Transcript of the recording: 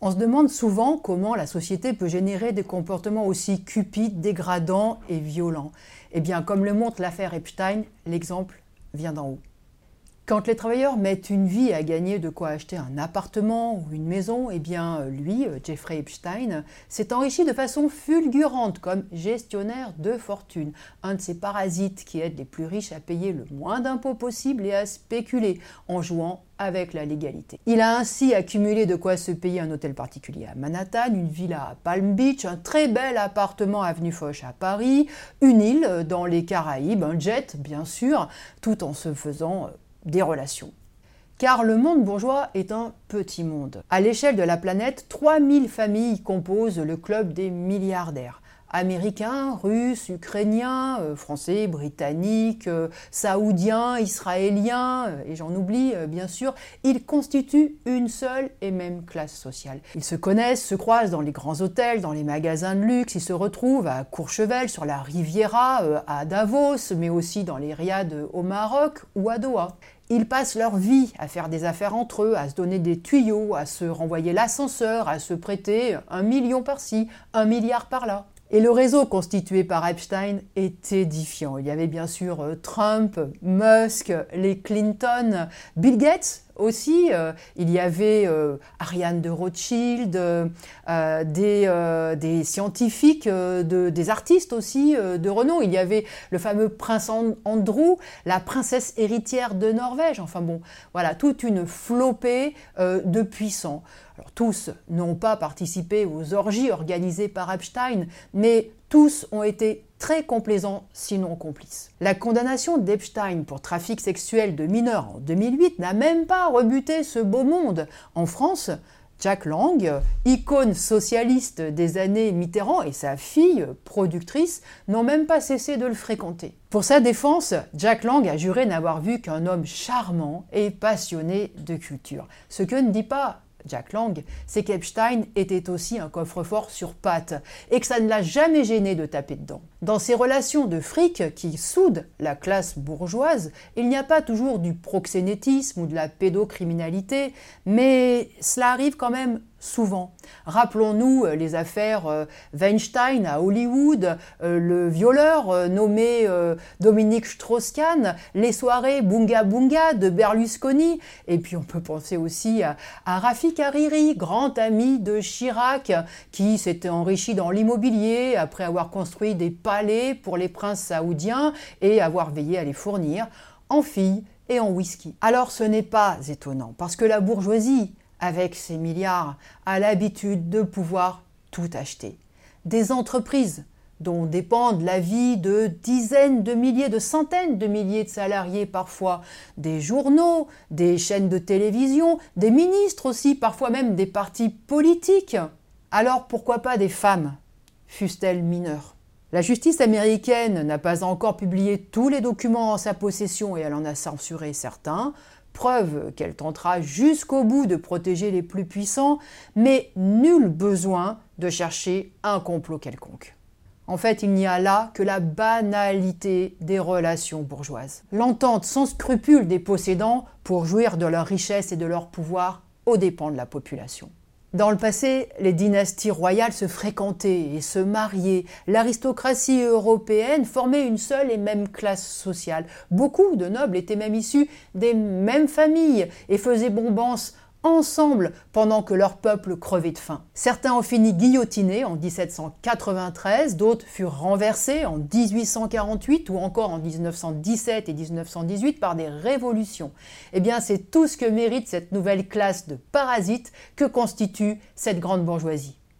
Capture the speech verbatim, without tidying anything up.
On se demande souvent comment la société peut générer des comportements aussi cupides, dégradants et violents. Eh bien, comme le montre l'affaire Epstein, l'exemple vient d'en haut. Quand les travailleurs mettent une vie à gagner de quoi acheter un appartement ou une maison, eh bien lui, Jeffrey Epstein, s'est enrichi de façon fulgurante comme gestionnaire de fortune, un de ces parasites qui aident les plus riches à payer le moins d'impôts possible et à spéculer en jouant avec la légalité. Il a ainsi accumulé de quoi se payer un hôtel particulier à Manhattan, une villa à Palm Beach, un très bel appartement avenue Foch à Paris, une île dans les Caraïbes, un jet bien sûr, tout en se faisant des relations. Car le monde bourgeois est un petit monde. À l'échelle de la planète, trois mille familles composent le club des milliardaires. Américains, Russes, Ukrainiens, euh, Français, Britanniques, euh, Saoudiens, Israéliens, euh, et j'en oublie euh, bien sûr, ils constituent une seule et même classe sociale. Ils se connaissent, se croisent dans les grands hôtels, dans les magasins de luxe, ils se retrouvent à Courchevel, sur la Riviera, euh, à Davos, mais aussi dans les riads au Maroc ou à Doha. Ils passent leur vie à faire des affaires entre eux, à se donner des tuyaux, à se renvoyer l'ascenseur, à se prêter un million par-ci, un milliard par-là. Et le réseau constitué par Epstein est édifiant. Il y avait bien sûr Trump, Musk, les Clinton, Bill Gates aussi. Euh, il y avait euh, Ariane de Rothschild, euh, des, euh, des scientifiques, euh, de, des artistes aussi euh, de renom. Il y avait le fameux prince Andrew, la princesse héritière de Norvège. Enfin bon, voilà, toute une flopée euh, de puissants. Alors tous n'ont pas participé aux orgies organisées par Epstein, mais tous ont été très complaisants, sinon complices. La condamnation d'Epstein pour trafic sexuel de mineurs en deux mille huit n'a même pas rebuté ce beau monde. En France, Jack Lang, icône socialiste des années Mitterrand, et sa fille, productrice, n'ont même pas cessé de le fréquenter. Pour sa défense, Jack Lang a juré n'avoir vu qu'un homme charmant et passionné de culture. Ce que ne dit pas Jack Lang, c'est qu'Epstein était aussi un coffre-fort sur pattes et que ça ne l'a jamais gêné de taper dedans. Dans ces relations de fric qui soudent la classe bourgeoise, il n'y a pas toujours du proxénétisme ou de la pédocriminalité, mais cela arrive quand même souvent. Rappelons-nous les affaires Weinstein à Hollywood, le violeur nommé Dominique Strauss-Kahn, les soirées Bunga Bunga de Berlusconi, et puis on peut penser aussi à, à Rafik Hariri, grand ami de Chirac, qui s'était enrichi dans l'immobilier après avoir construit des palais pour les princes saoudiens et avoir veillé à les fournir en filles et en whisky. Alors ce n'est pas étonnant, parce que la bourgeoisie, avec ses milliards, a l'habitude de pouvoir tout acheter. Des entreprises dont dépendent la vie de dizaines de milliers, de centaines de milliers de salariés parfois, des journaux, des chaînes de télévision, des ministres aussi, parfois même des partis politiques. Alors pourquoi pas des femmes, fussent-elles mineures ? La justice américaine n'a pas encore publié tous les documents en sa possession et elle en a censuré certains, preuve qu'elle tentera jusqu'au bout de protéger les plus puissants, mais nul besoin de chercher un complot quelconque. En fait, il n'y a là que la banalité des relations bourgeoises. L'entente sans scrupule des possédants pour jouir de leur richesse et de leur pouvoir aux dépens de la population. Dans le passé, les dynasties royales se fréquentaient et se mariaient. L'aristocratie européenne formait une seule et même classe sociale. Beaucoup de nobles étaient même issus des mêmes familles et faisaient bombance ensemble pendant que leur peuple crevait de faim. Certains ont fini guillotinés en dix-sept cent quatre-vingt-treize, d'autres furent renversés en dix-huit cent quarante-huit ou encore en dix-neuf cent dix-sept et dix-neuf cent dix-huit par des révolutions. Eh bien, c'est tout ce que mérite cette nouvelle classe de parasites que constitue cette grande bourgeoisie.